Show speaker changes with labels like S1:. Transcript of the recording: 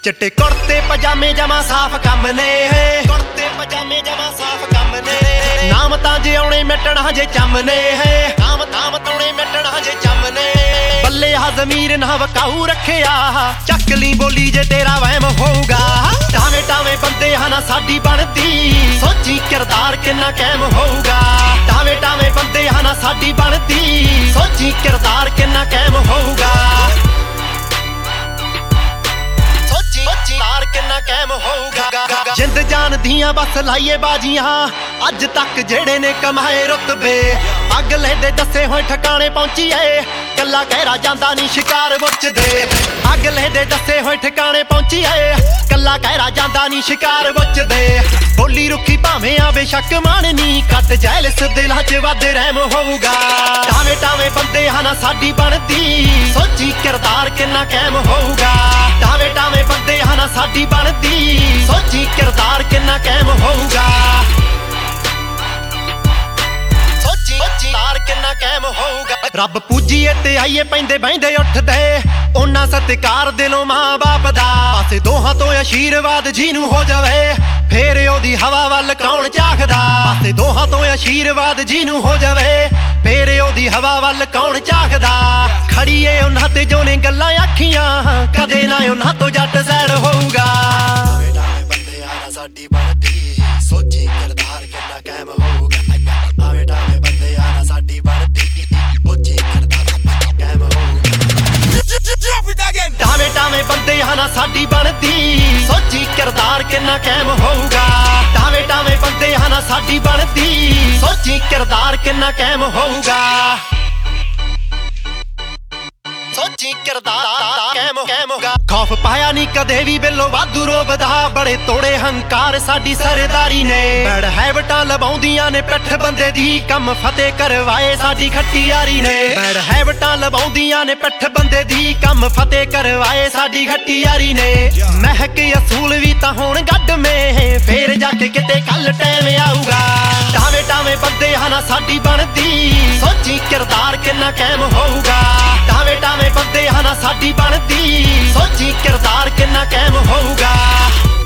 S1: चिट्टे कुर्ते पजामे जमा साफ कम ने, कुर्ते पजामे जमा साफ कम ने। नाम तां जे आउणे मिटणा जे चमने है, नाम तौणे मिटणा जे चमने। बल्ले हा ज़मीर ना वकाऊ रखिया, चकली बोली जे तेरा वहम होऊगा। टावे टावे बंदे हा ना साडी बनदी, सोची किरदार किन्ना कायम होऊगा। टावे टावे बंदे हा ना साडी बनदी, सोची किरदार किन्ना कायम होऊगा। किन्ना कायम होऊगा। जिंद जान दियां बस लाइए बाजियां, अज तक जेड़े ने कमाए रुतबे। अगले दे दसे होए ठिकाने पहुंचीए, कला कहरा जांदा नी शिकार बुझदे। अगले दे दसे होए ठिकाने पहुंचीए, कला कहरा जांदा नी शिकार बुझदे। बोली रुखी भावें आ बेशक माननी, कट जैलस दिलां च वध रहम होऊगा। टावे टावे बंदे हा ना साडी बनदी, सोची किरदार किन्ना कायम होऊगा। टावे टावे बंदे हा ना साडी बनदी, सोची किरदार किन्ना कायम होऊगा। सोची किरदार किन्ना कायम होऊगा। रब पूजीए ते आईए पैंदे बहिंदे उठदे, उन्ना सत्कार दिलों मां बाप दा। पासे दोहां तो आशीर्वाद जीनू हो जावे, फेर ओदी हवा वल कौन झाकदा। पासे दोहां तो आशीर्वाद जीनू हो जावे, फेर ओदी हवा वल कौन झाकदा। खड़ीए उन्हां ते जो ने गल्लां आखियां, कदे ना उन्हां तो जट सैड होऊगा। बंदे आ साडी बनदी, सोची किरदार किन्ना कायम होऊगा। आवे टावे बंदे आ साडी बनदी, सोची किरदार कायम होऊगा। टावे टावे बंदे आ ना साडी बनदी, सोची किरदार किन्ना कायम होऊगा। टावे टावे बंदे आ ना साडी बनदी, सोची किरदार किन्ना कायम होऊगा। सोची किरदार कायम होगा। खौफ पाया नी कदे भी बिलो वाधू रोबदा, बड़े तोड़े हंकार साडी सरदारी ने। बड़ हैवटां लवाउंदियां ने पिठ बंदे दी, कम फतेह करवाए साडी खट्टी यारी ने। बड़ हैवटां लवाउंदियां ने पिठ बंदे दी, कम फतेह करवाए साडी खट्टी यारी ने। महक असूल भी तां होण गड्ड में, फेर जाके किते कल टैम आऊगा। टावे टावे बंदे हा ना साडी बनदी, सोची किरदार किन्ना कायम होऊगा। टावे टावे बंदे हा ना साडी बनदी, सोची किरदार किन्ना कायम होऊगा।